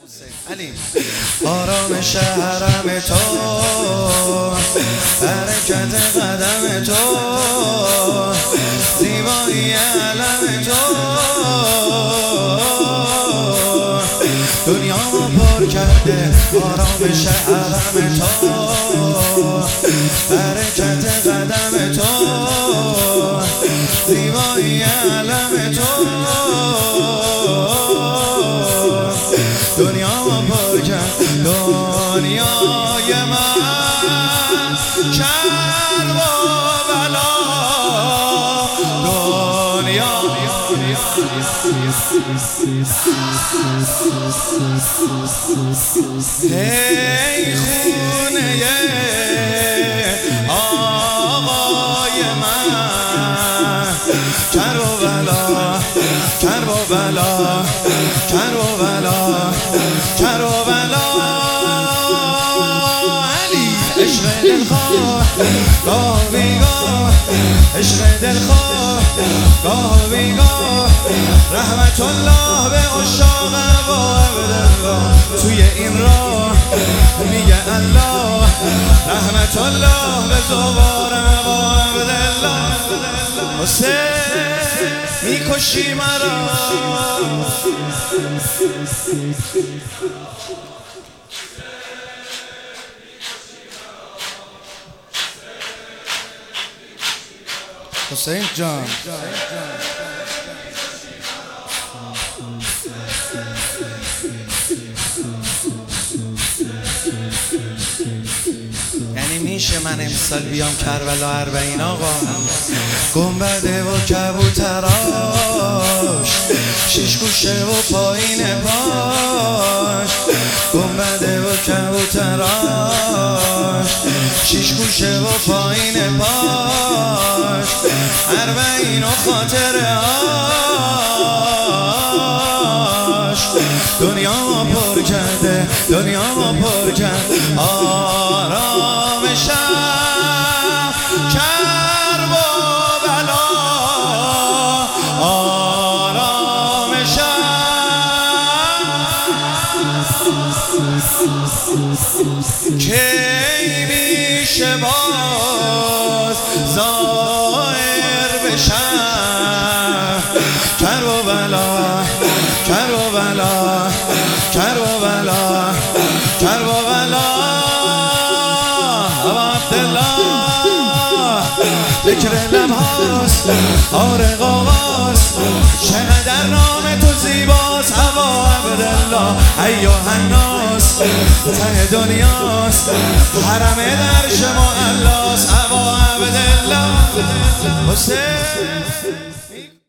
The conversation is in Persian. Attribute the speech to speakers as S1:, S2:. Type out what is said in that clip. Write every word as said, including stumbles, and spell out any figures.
S1: علی آرامش حرم تو، حرکت قدم تو، زیبایی علم تو، دنیا ما پر کرده آرامش حرم تو، حرکت قدم تو، زیبایی علم تو، دنیا ما پر کرد دنیای من کرب و بلا، دنیا ای خونه آقای من کرب و بلا، کرب و بلا، کرب و بلا، کرب و بلا. علی عشق دلخواه گاه بیگاه، عشق دلخواه گاه بیگاه، رحمت الله به عشاق با عبدالله. توی این راه میگه الله، رحمت الله به زوار با عبدالله. حسین میکشی مرا، حسین جان یعنی میشه من امسال بیام کربلا اربعین آقا، گنبده و کبوتراش، شیش گوشه و پایین پاش، گنبده و کبوتراش، شیش گوشه و پایین پاش، اربعین و خاطره هاش، دنیا ما پر کرده، دنیا ما پر کرد آرامشم کرب و بلا، آرامشم کی میشه باز ظاهر بشم، کرب و بلا، کرب و بلا، کرب و بلا، کرب و بلا. ابا عبدالله ذکر لبهاست آرق آواست، چقدر نام تو زیباست ابا عبدالله. ایها الناس ته دنیاست، حرم درش معلاست ابا عبدالله. حسین